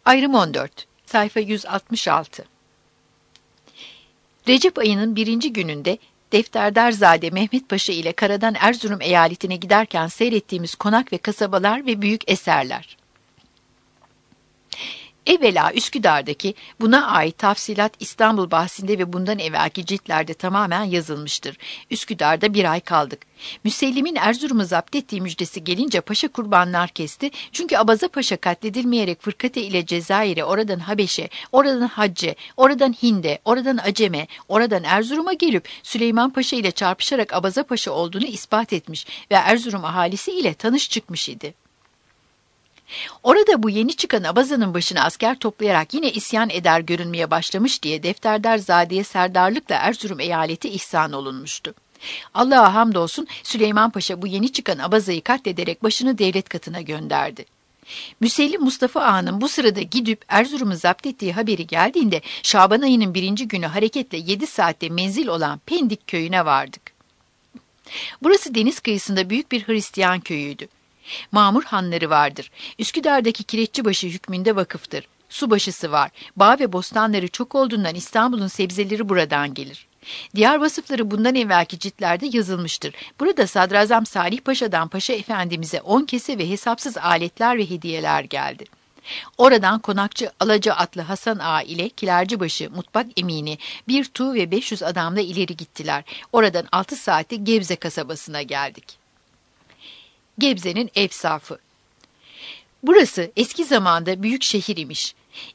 Ayrım 14, sayfa 166. Recep ayının 1. gününde Defterdarzade Mehmet Paşa ile karadan Erzurum eyaletine giderken seyrettiğimiz konak ve kasabalar ve büyük eserler. Evvela Üsküdar'daki buna ait tafsilat İstanbul bahsinde ve bundan evvelki ciltlerde tamamen yazılmıştır. Üsküdar'da 1 ay kaldık. Müsellim'in Erzurum'u zapt ettiği müjdesi gelince paşa kurbanlar kesti. Çünkü Abaza Paşa katledilmeyerek Fırkate ile Cezayir'e, oradan Habeş'e, oradan Hacce, oradan Hind'e, oradan Acem'e, oradan Erzurum'a gelip Süleyman Paşa ile çarpışarak Abaza Paşa olduğunu ispat etmiş ve Erzurum ahalisi ile tanış çıkmış idi. Orada bu yeni çıkan Abaza'nın başına asker toplayarak yine isyan eder görünmeye başlamış diye Defterdarzade'ye serdarlıkla Erzurum eyaleti ihsan olunmuştu. Allah'a hamdolsun Süleyman Paşa bu yeni çıkan Abaza'yı katlederek başını devlet katına gönderdi. Müsellim Mustafa Ağa'nın bu sırada gidip Erzurum'u zapt ettiği haberi geldiğinde Şaban ayının 1. günü hareketle 7 saatte menzil olan Pendik köyüne vardık. Burası deniz kıyısında büyük bir Hristiyan köyüydü. Mamur hanları vardır. Üsküdar'daki Kireççibaşı hükmünde vakıftır. Subaşısı var. Bağ ve bostanları çok olduğundan İstanbul'un sebzeleri buradan gelir. Diğer vasıfları bundan evvelki ciltlerde yazılmıştır. Burada Sadrazam Salih Paşa'dan Paşa Efendimiz'e 10 kese ve hesapsız aletler ve hediyeler geldi. Oradan konakçı Alaca atlı Hasan Ağa ile Kilercibaşı Mutbak Emini bir tuğ ve 500 adamla ileri gittiler. Oradan 6 saatte Gebze kasabasına geldik. Gebze'nin efsafı. Burası eski zamanda büyük şehir imiş.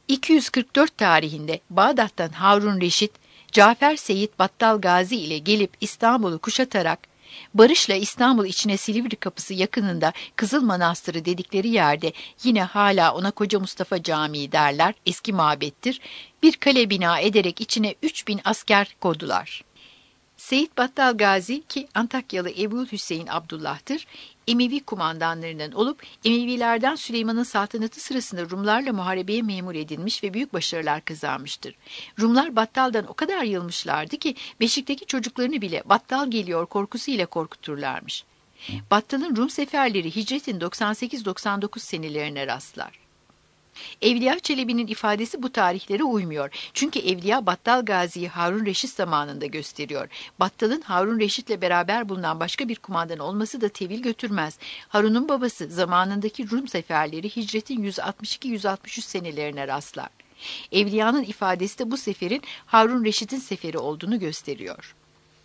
244 tarihinde Bağdat'tan Harun Reşit, Cafer Seyit Battal Gazi ile gelip İstanbul'u kuşatarak, barışla İstanbul içine Silivri kapısı yakınında Kızıl Manastırı dedikleri yerde yine hala ona Koca Mustafa Camii derler, eski mabettir, bir kale bina ederek içine 3000 asker koydular. Seyit Battal Gazi ki Antakyalı Ebu Hüseyin Abdullah'tır, Emevi kumandanlarından olup Emevilerden Süleyman'ın saltanatı sırasında Rumlarla muharebeye memur edilmiş ve büyük başarılar kazanmıştır. Rumlar Battal'dan o kadar yılmışlardı ki Beşik'teki çocuklarını bile Battal geliyor korkusuyla korkuturlarmış. Battal'ın Rum seferleri hicretin 98-99 senelerine rastlar. Evliya Çelebi'nin ifadesi bu tarihlere uymuyor. Çünkü Evliya Battal Gazi'yi Harun Reşit zamanında gösteriyor. Battal'ın Harun Reşit'le beraber bulunan başka bir kumandan olması da tevil götürmez. Harun'un babası zamanındaki Rum seferleri hicretin 162-163 senelerine rastlar. Evliya'nın ifadesi de bu seferin Harun Reşit'in seferi olduğunu gösteriyor.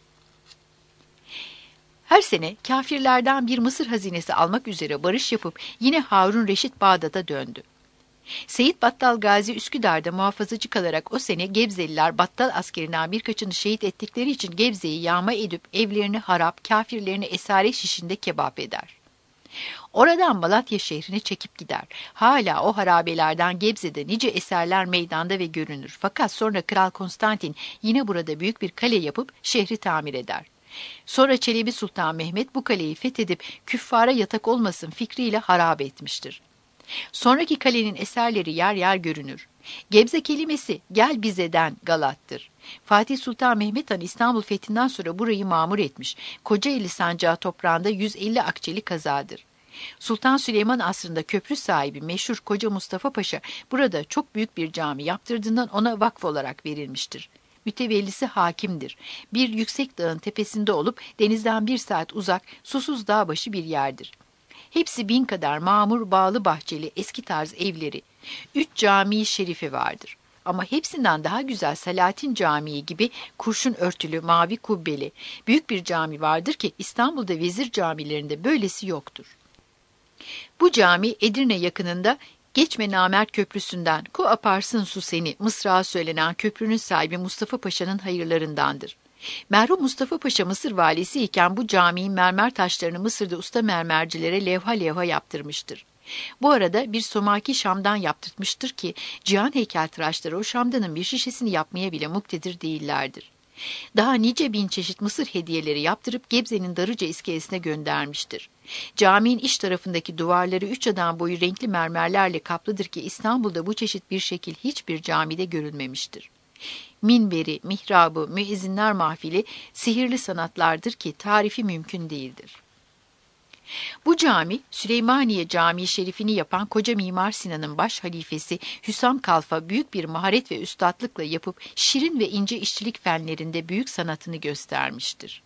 Her sene kafirlerden bir Mısır hazinesi almak üzere barış yapıp yine Harun Reşit Bağdat'a döndü. Seyit Battal Gazi Üsküdar'da muhafazacı kalarak o sene Gebzeliler Battal askerinden birkaçını şehit ettikleri için Gebze'yi yağma edip evlerini harap, kafirlerini esaret şişinde kebap eder. Oradan Malatya şehrine çekip gider. Hala o harabelerden Gebze'de nice eserler meydanda ve görünür. Fakat sonra Kral Konstantin yine burada büyük bir kale yapıp şehri tamir eder. Sonra Çelebi Sultan Mehmet bu kaleyi fethedip küffara yatak olmasın fikriyle harap etmiştir. Sonraki kalenin eserleri yer yer görünür. Gebze kelimesi gel bizeden Galat'tır. Fatih Sultan Mehmet Han İstanbul fethinden sonra burayı mamur etmiş. Kocaeli sancağı toprağında 150 akçeli kazadır. Sultan Süleyman asrında köprü sahibi meşhur Koca Mustafa Paşa burada çok büyük bir cami yaptırdığından ona vakf olarak verilmiştir. Mütevellisi hakimdir. Bir yüksek dağın tepesinde olup denizden 1 saat uzak susuz dağ başı bir yerdir. Hepsi 1000 kadar mamur bağlı bahçeli eski tarz evleri. 3 cami-i şerifi vardır. Ama hepsinden daha güzel Salatin Camii gibi kurşun örtülü mavi kubbeli büyük bir cami vardır ki İstanbul'da vezir camilerinde böylesi yoktur. Bu cami Edirne yakınında Geçme Namert Köprüsü'nden Ku aparsın su seni mısrağı söylenen köprünün sahibi Mustafa Paşa'nın hayırlarındandır. Merhum Mustafa Paşa Mısır valisi iken bu caminin mermer taşlarını Mısır'da usta mermercilere levha levha yaptırmıştır. Bu arada bir somaki Şam'dan yaptırtmıştır ki cihan heykeltıraşları o Şam'danın bir şişesini yapmaya bile muktedir değillerdir. Daha nice bin çeşit Mısır hediyeleri yaptırıp Gebze'nin Darıca iskelesine göndermiştir. Caminin iç tarafındaki duvarları 3 adam boyu renkli mermerlerle kaplıdır ki İstanbul'da bu çeşit bir şekil hiçbir camide görülmemiştir. Minberi, mihrabı, müezzinler mahfili sihirli sanatlardır ki tarifi mümkün değildir. Bu cami, Süleymaniye Camii Şerifini yapan koca Mimar Sinan'ın baş halifesi Hüsam Kalfa büyük bir maharet ve üstatlıkla yapıp şirin ve ince işçilik fenlerinde büyük sanatını göstermiştir.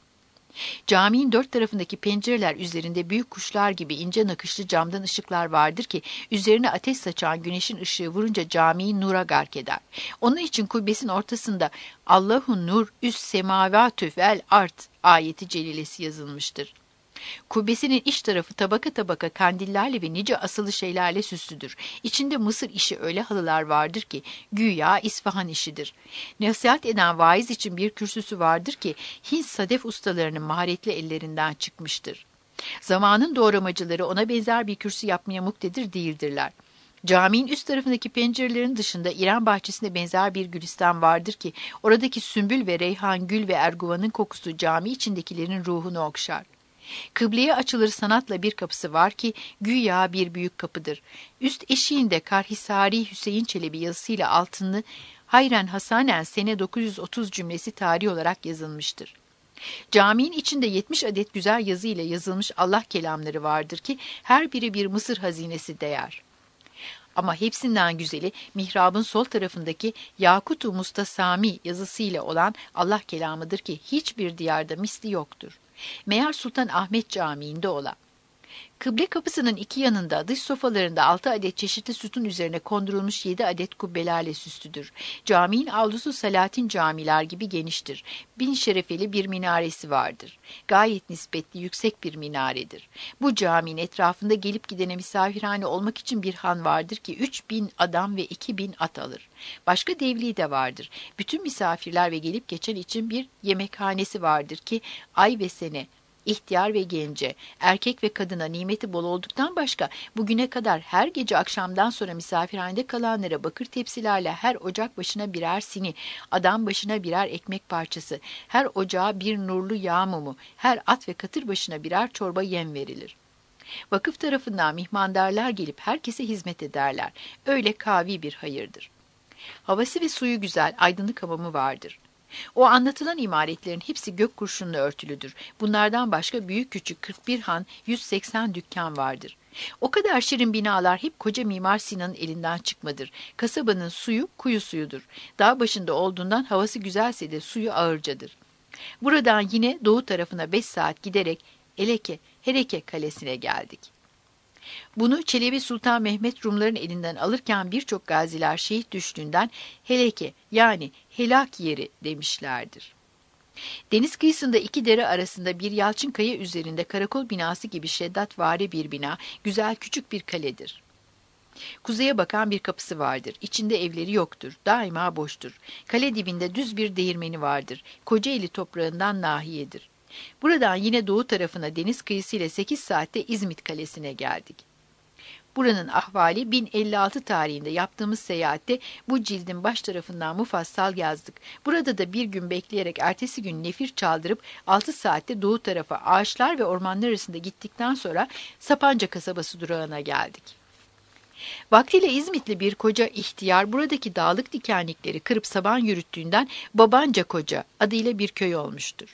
Caminin dört tarafındaki pencereler üzerinde büyük kuşlar gibi ince nakışlı camdan ışıklar vardır ki üzerine ateş saçan güneşin ışığı vurunca camiyi nura gark eder. Onun için kubbesin ortasında Allahun nur üst semavatü vel art ayeti celilesi yazılmıştır. Kubbesinin iç tarafı tabaka tabaka kandillerle ve nice asılı şeylerle süslüdür. İçinde Mısır işi öyle halılar vardır ki güya İsfahan işidir. Nasihat eden vaiz için bir kürsüsü vardır ki Hint sadef ustalarının maharetli ellerinden çıkmıştır. Zamanın doğramacıları ona benzer bir kürsü yapmaya muktedir değildirler. Caminin üst tarafındaki pencerelerin dışında İran bahçesine benzer bir gülistan vardır ki oradaki sümbül ve reyhan, gül ve erguvanın kokusu cami içindekilerin ruhunu okşar. Kıbleye açılır sanatla bir kapısı var ki güya bir büyük kapıdır. Üst eşiğinde Karhisari Hüseyin Çelebi yazısıyla altını Hayren Hasanen sene 930 cümlesi tarih olarak yazılmıştır. Caminin içinde 70 adet güzel yazı ile yazılmış Allah kelamları vardır ki her biri bir Mısır hazinesi değer. Ama hepsinden güzeli mihrabın sol tarafındaki Yakut-u Mustasami yazısıyla olan Allah kelamıdır ki hiçbir diyarda misli yoktur. Meğer Sultan Ahmet Camii'nde ola. Kıble kapısının iki yanında dış sofalarında 6 adet çeşitli sütun üzerine kondurulmuş 7 adet kubbelerle süslüdür. Caminin avlusu Salatin camiler gibi geniştir. 1000 şerefeli bir minaresi vardır. Gayet nispetli yüksek bir minaredir. Bu caminin etrafında gelip gidene misafirhane olmak için bir han vardır ki 3000 adam ve 2000 at alır. Başka devliği de vardır. Bütün misafirler ve gelip geçen için bir yemekhanesi vardır ki ay ve sene, İhtiyar ve gence, erkek ve kadına nimeti bol olduktan başka bugüne kadar her gece akşamdan sonra misafirhanede kalanlara bakır tepsilerle her ocak başına birer sini, adam başına birer ekmek parçası, her ocağa bir nurlu yağ mumu, her at ve katır başına birer çorba yem verilir. Vakıf tarafından mihmandarlar gelip herkese hizmet ederler. Öyle kavi bir hayırdır. Havası ve suyu güzel, aydınlık hamamı vardır. O anlatılan imaretlerin hepsi gök kurşunla örtülüdür. Bunlardan başka büyük küçük 41 han, 180 dükkan vardır. O kadar şirin binalar hep koca Mimar Sinan'ın elinden çıkmadır. Kasabanın suyu kuyu suyudur. Dağ başında olduğundan havası güzelse de suyu ağırcadır. Buradan yine doğu tarafına 5 saat giderek Eleke, Hereke kalesine geldik. Bunu Çelebi Sultan Mehmet Rumların elinden alırken birçok gaziler şehit düştüğünden Heleke yani helak yeri demişlerdir. Deniz kıyısında iki dere arasında bir yalçın kaya üzerinde karakol binası gibi şeddatvari bir bina, güzel küçük bir kaledir. Kuzeye bakan bir kapısı vardır. İçinde evleri yoktur. Daima boştur. Kale dibinde düz bir değirmeni vardır. Kocaeli toprağından nahiyedir. Buradan yine doğu tarafına deniz kıyısıyla 8 saatte İzmit Kalesi'ne geldik. Buranın ahvali 1056 tarihinde yaptığımız seyahatte bu cildin baş tarafından mufassal yazdık. Burada da bir gün bekleyerek ertesi gün nefir çaldırıp 6 saatte doğu tarafa ağaçlar ve ormanlar arasında gittikten sonra Sapanca kasabası durağına geldik. Vaktiyle İzmitli bir koca ihtiyar buradaki dağlık dikenlikleri kırıp saban yürüttüğünden Babanca Koca adıyla bir köy olmuştur.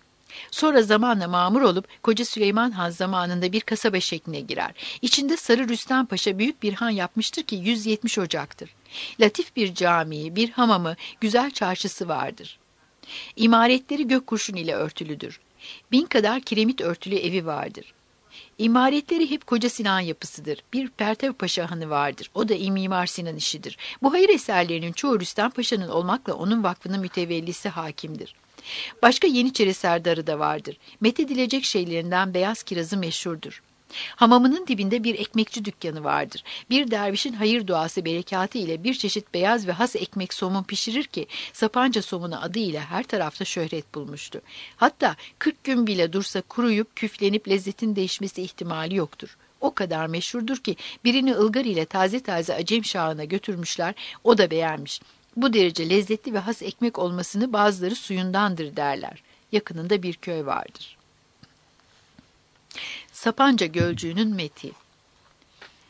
Sonra zamanla mamur olup Koca Süleyman Han zamanında bir kasaba şekline girer. İçinde Sarı Rüstem Paşa büyük bir han yapmıştır ki 170 ocaktır. Latif bir camii, bir hamamı, güzel çarşısı vardır. İmaretleri gök kurşun ile örtülüdür. 1000 kadar kiremit örtülü evi vardır. İmaretleri hep Koca Sinan yapısıdır. Bir Pertev Paşa hanı vardır. O da Mimar Sinan işidir. Bu hayır eserlerinin çoğu Rüstem Paşa'nın olmakla onun vakfının mütevellisi hakimdir. Başka Yeniçeri Serdarı da vardır. Methedilecek şeylerinden beyaz kirazı meşhurdur. Hamamının dibinde bir ekmekçi dükkanı vardır. Bir dervişin hayır duası berekatı ile bir çeşit beyaz ve has ekmek somun pişirir ki Sapanca somunu adı ile her tarafta şöhret bulmuştu. Hatta 40 gün bile dursa kuruyup küflenip lezzetin değişmesi ihtimali yoktur. O kadar meşhurdur ki birini ılgar ile taze taze Acem Şahı'na götürmüşler, o da beğenmiş. Bu derece lezzetli ve has ekmek olmasını bazıları suyundandır derler. Yakınında bir köy vardır. Sapanca Gölcüğü'nün methi.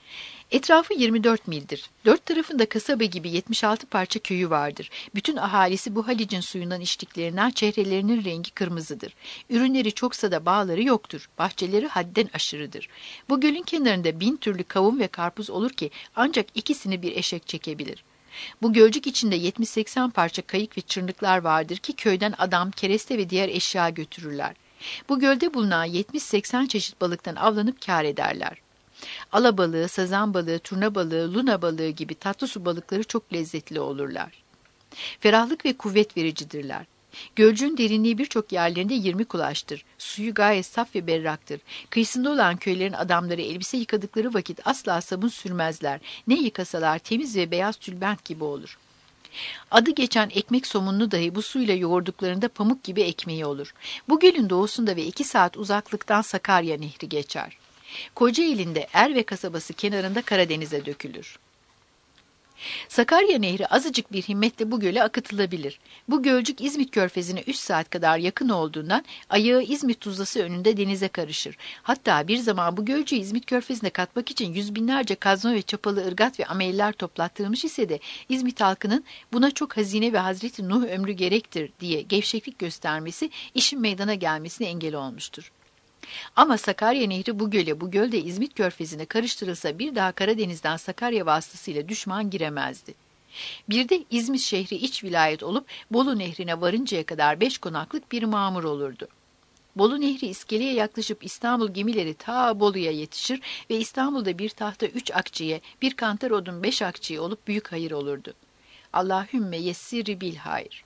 Etrafı 24 mildir. Dört tarafında kasaba gibi 76 parça köyü vardır. Bütün ahalisi bu Halic'in suyundan içtiklerinden çehrelerinin rengi kırmızıdır. Ürünleri çoksa da bağları yoktur. Bahçeleri hadden aşırıdır. Bu gölün kenarında 1000 türlü kavun ve karpuz olur ki ancak ikisini bir eşek çekebilir. Bu gölcük içinde 70-80 parça kayık ve çırnıklar vardır ki köyden adam, kereste ve diğer eşya götürürler. Bu gölde bulunan 70-80 çeşit balıktan avlanıp kâr ederler. Alabalığı, sazan balığı, turna balığı, luna balığı gibi tatlı su balıkları çok lezzetli olurlar. Ferahlık ve kuvvet vericidirler. Gölcüğün derinliği birçok yerlerinde 20 kulaçtır. Suyu gayet saf ve berraktır. Kıyısında olan köylerin adamları elbise yıkadıkları vakit asla sabun sürmezler. Ne yıkasalar temiz ve beyaz tülbent gibi olur. Adı geçen ekmek somununu dahi bu suyla yoğurduklarında pamuk gibi ekmeği olur. Bu gölün doğusunda ve 2 saat uzaklıktan Sakarya Nehri geçer. Kocaeli'nde Erve kasabası kenarında Karadeniz'e dökülür. Sakarya Nehri azıcık bir himmetle bu göle akıtılabilir. Bu gölcük İzmit Körfezi'ne 3 saat kadar yakın olduğundan ayağı İzmit Tuzlası önünde denize karışır. Hatta bir zaman bu gölcüğü İzmit Körfezi'ne katmak için yüz binlerce kazma ve çapalı ırgat ve ameliler toplattırmış ise de İzmit halkının buna çok hazine ve Hazreti Nuh ömrü gerektir diye gevşeklik göstermesi işin meydana gelmesine engel olmuştur. Ama Sakarya Nehri bu gölde İzmit Körfezi'ne karıştırılsa bir daha Karadeniz'den Sakarya vasıtasıyla düşman giremezdi. Bir de İzmit şehri iç vilayet olup Bolu Nehri'ne varıncaya kadar 5 konaklık bir mamur olurdu. Bolu Nehri iskeleye yaklaşıp İstanbul gemileri ta Bolu'ya yetişir ve İstanbul'da bir tahta 3 akçeye, bir kantar odun 5 akçeye olup büyük hayır olurdu. Allahümme yessiri bil hayr.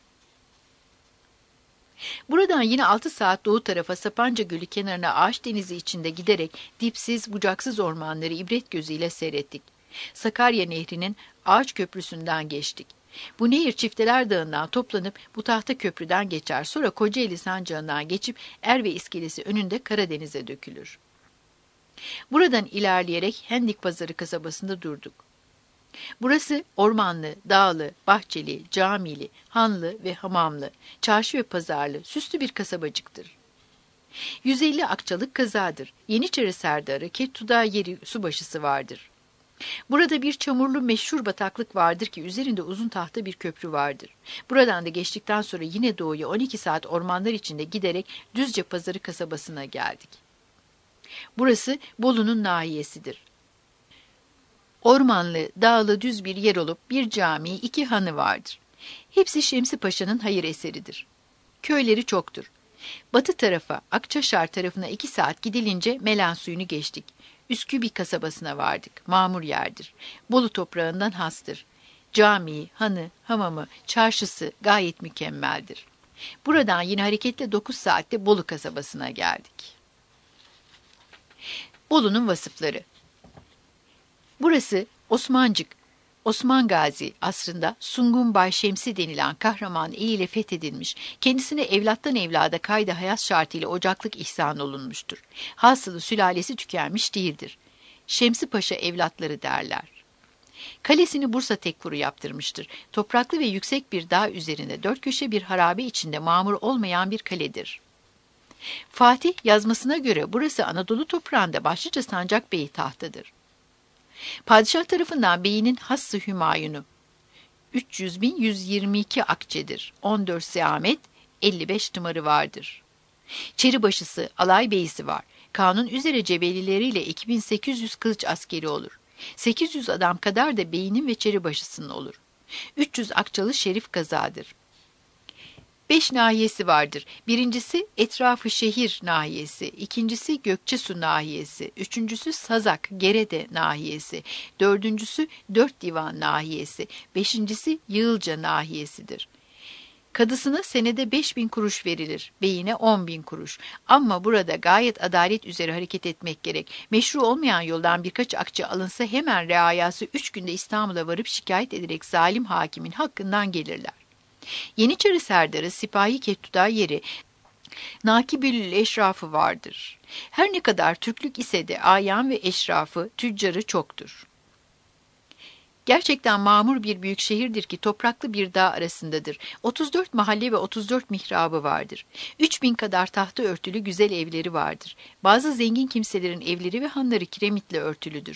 Buradan yine 6 saat doğu tarafa Sapanca Gölü kenarına ağaç denizi içinde giderek dipsiz, bucaksız ormanları ibret gözüyle seyrettik. Sakarya Nehri'nin ağaç köprüsünden geçtik. Bu nehir Çifteler Dağı'ndan toplanıp bu tahta köprüden geçer. Sonra Kocaeli Sancağı'ndan geçip Erve iskelesi önünde Karadeniz'e dökülür. Buradan ilerleyerek Hendik Pazarı kasabasında durduk. Burası ormanlı, dağlı, bahçeli, camili, hanlı ve hamamlı, çarşı ve pazarlı, süslü bir kasabacıktır. 150 akçalık kazadır. Yeniçeri Serdarı, Kettuda yeri subaşısı vardır. Burada bir çamurlu meşhur bataklık vardır ki üzerinde uzun tahta bir köprü vardır. Buradan da geçtikten sonra yine doğuya 12 saat ormanlar içinde giderek Düzce Pazarı kasabasına geldik. Burası Bolu'nun nahiyesidir. Ormanlı, dağlı düz bir yer olup bir cami, 2 hanı vardır. Hepsi Şemsi Paşa'nın hayır eseridir. Köyleri çoktur. Batı tarafa, Akçaşar tarafına 2 saat gidilince Melen suyunu geçtik. Üskübi kasabasına vardık. Mamur yerdir. Bolu toprağından hastır. Camii, hanı, hamamı, çarşısı gayet mükemmeldir. Buradan yine hareketle 9 saatte Bolu kasabasına geldik. Bolu'nun vasıfları. Burası Osmancık, Osman Gazi asrında Sungun Bay Şemsi denilen kahraman eliyle fethedilmiş, kendisine evlattan evlada kayda hayat şartıyla ocaklık ihsan olunmuştur. Hasılı sülalesi tükenmiş değildir. Şemsi Paşa evlatları derler. Kalesini Bursa Tekfur'u yaptırmıştır. Topraklı ve yüksek bir dağ üzerinde 4 köşe bir harabe içinde mamur olmayan bir kaledir. Fatih yazmasına göre burası Anadolu toprağında başlıca Sancak Bey tahtıdır. Padişah tarafından beyinin Hass-ı Hümayun'u 300.122 akçedir. 14 zahmet, 55 tımarı vardır. Çeribaşısı, alay beyisi var. Kanun üzere cebelileriyle 2800 kılıç askeri olur. 800 adam kadar da beyinin ve çeribaşısının olur. 300 akçalı şerif kazadır. 5 nahiyesi vardır. Birincisi etrafı şehir nahiyesi, ikincisi Gökçesu nahiyesi, üçüncüsü Sazak, Gerede nahiyesi, dördüncüsü Dört Divan nahiyesi, beşincisi Yığılca nahiyesidir. Kadısına senede 5.000 kuruş verilir, beyine 10.000 kuruş. Ama burada gayet adalet üzere hareket etmek gerek. Meşru olmayan yoldan birkaç akçe alınsa hemen reayası 3 günde İstanbul'a varıp şikayet ederek zalim hakimin hakkından gelirler. Yeniçeri Serdarı, Sipahi Kettuda yeri, Nakibül eşrafı vardır. Her ne kadar Türklük ise de ayan ve eşrafı, tüccarı çoktur. Gerçekten mamur bir büyük şehirdir ki topraklı bir dağ arasındadır. 34 mahalle ve 34 mihrabı vardır. 3000 kadar tahta örtülü güzel evleri vardır. Bazı zengin kimselerin evleri ve hanları kiremitle örtülüdür.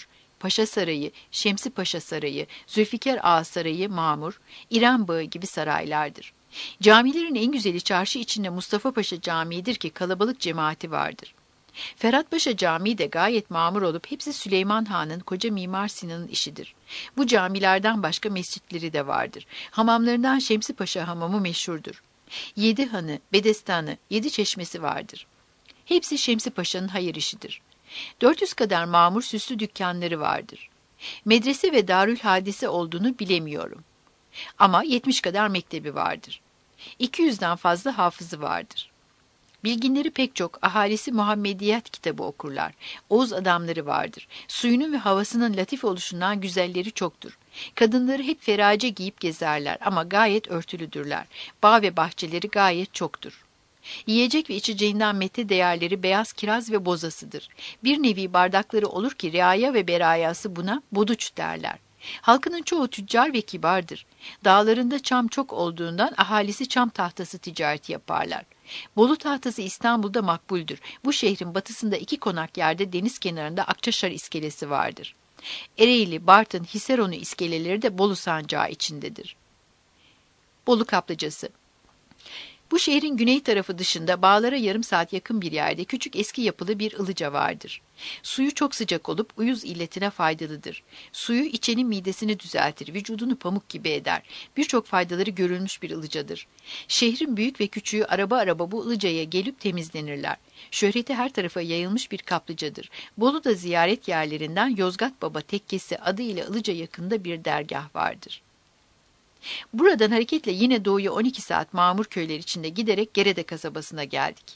Paşa Sarayı, Şemsi Paşa Sarayı, Zülfikar Ağa Sarayı, Mamur, İrem Bağı gibi saraylardır. Camilerin en güzeli çarşı içinde Mustafa Paşa Camii'dir ki kalabalık cemaati vardır. Ferhat Paşa Camii de gayet mamur olup hepsi Süleyman Han'ın koca Mimar Sinan'ın işidir. Bu camilerden başka mescitleri de vardır. Hamamlarından Şemsi Paşa Hamamı meşhurdur. 7 hanı, bedestanı, 7 çeşmesi vardır. Hepsi Şemsi Paşa'nın hayır işidir. 400 kadar mamur süslü dükkanları vardır. Medrese ve Darül Hadise olduğunu bilemiyorum. Ama 70 kadar mektebi vardır. 200'den fazla hafızı vardır. Bilginleri pek çok, ahalisi Muhammediyet kitabı okurlar. Oğuz adamları vardır. Suyunun ve havasının latif oluşundan güzelleri çoktur. Kadınları hep ferace giyip gezerler ama gayet örtülüdürler. Bağ ve bahçeleri gayet çoktur. Yiyecek ve içeceğinden mete değerleri beyaz kiraz ve bozasıdır. Bir nevi bardakları olur ki riaya ve berayası buna boduç derler. Halkının çoğu tüccar ve kibardır. Dağlarında çam çok olduğundan ahalisi çam tahtası ticareti yaparlar. Bolu tahtası İstanbul'da makbuldür. Bu şehrin batısında 2 konak yerde deniz kenarında Akçaşar iskelesi vardır. Ereğli, Bartın, Hisaronu iskeleleri de Bolu sancağı içindedir. Bolu kaplıcası. Bu şehrin güney tarafı dışında bağlara yarım saat yakın bir yerde küçük eski yapılı bir ılıca vardır. Suyu çok sıcak olup uyuz illetine faydalıdır. Suyu içenin midesini düzeltir, vücudunu pamuk gibi eder. Birçok faydaları görülmüş bir ılıcadır. Şehrin büyük ve küçüğü araba araba bu ılıcaya gelip temizlenirler. Şöhreti her tarafa yayılmış bir kaplıcadır. Bolu'da ziyaret yerlerinden Yozgat Baba Tekkesi adıyla ılıca yakında bir dergah vardır. Buradan hareketle yine doğuya 12 saat mamur köyler içinde giderek Gerede kasabasına geldik.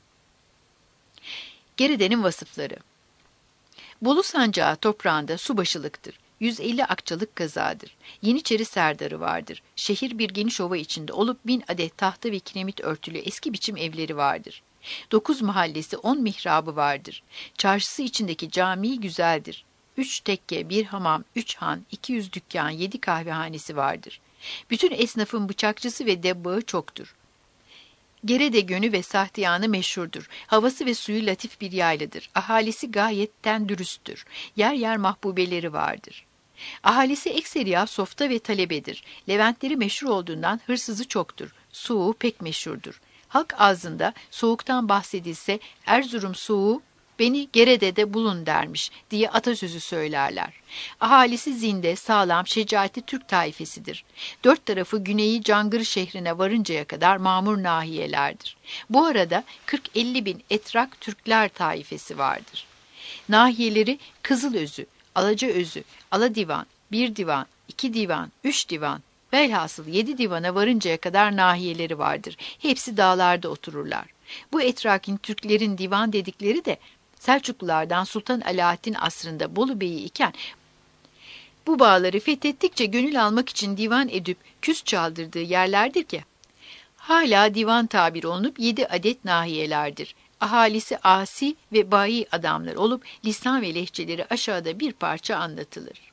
Gerede'nin vasıfları. Bolu sancağı toprağında subaşılıktır. 150 akçalık kazadır. Yeniçeri serdarı vardır. Şehir bir geniş ova içinde olup 1000 adet tahta ve kiremit örtülü eski biçim evleri vardır. 9 mahallesi 10 mihrabı vardır. Çarşısı içindeki camii güzeldir. 3 tekke, 1 hamam, 3 han, 200 dükkan, 7 kahvehanesi vardır. Bütün esnafın bıçakçısı ve debbağı çoktur. Gerede Gönü ve Sahtiyanı meşhurdur. Havası ve suyu latif bir yayladır. Ahalisi gayetten dürüsttür. Yer yer mahbubeleri vardır. Ahalisi ekseriya softa ve talebedir. Leventleri meşhur olduğundan hırsızı çoktur. Soğuğu pek meşhurdur. Halk ağzında soğuktan bahsedilse Erzurum soğuğu beni Gerede'de bulun dermiş diye atasözü söylerler. Ahalisi zinde, sağlam, şecaatli Türk taifesidir. 4 tarafı güneyi Cangır şehrine varıncaya kadar mamur nahiyelerdir. Bu arada 40-50 bin etrak Türkler taifesi vardır. Nahiyeleri Kızılözü, Alacaözü, Aladivan, 1 divan, 2 divan, 3 divan, velhasıl 7 divana varıncaya kadar nahiyeleri vardır. Hepsi dağlarda otururlar. Bu etrakin Türklerin divan dedikleri de Selçuklulardan Sultan Alaaddin asrında Bolu Bey'i iken bu bağları fethettikçe gönül almak için divan edip küs çaldırdığı yerlerdir ki hala divan tabir olunup 7 adet nahiyelerdir. Ahalisi asi ve bayi adamlar olup lisan ve lehçeleri aşağıda bir parça anlatılır.